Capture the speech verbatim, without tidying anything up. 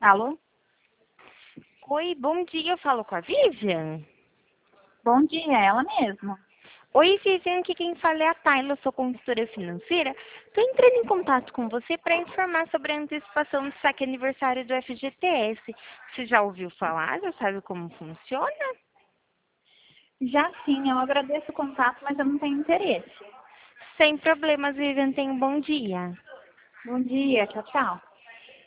Alô? Oi, bom dia, eu falo com a Vivian. Bom dia, é ela mesma. Oi, Vivian, aqui quem fala é a Tayla, eu sou consultora financeira. Estou entrando em contato com você para informar sobre a antecipação do saque aniversário do F G T S. Você já ouviu falar? Já sabe como funciona? Já sim, eu agradeço o contato, mas eu não tenho interesse. Sem problemas, Vivian, tenha um bom dia. Bom dia, tchau, tchau.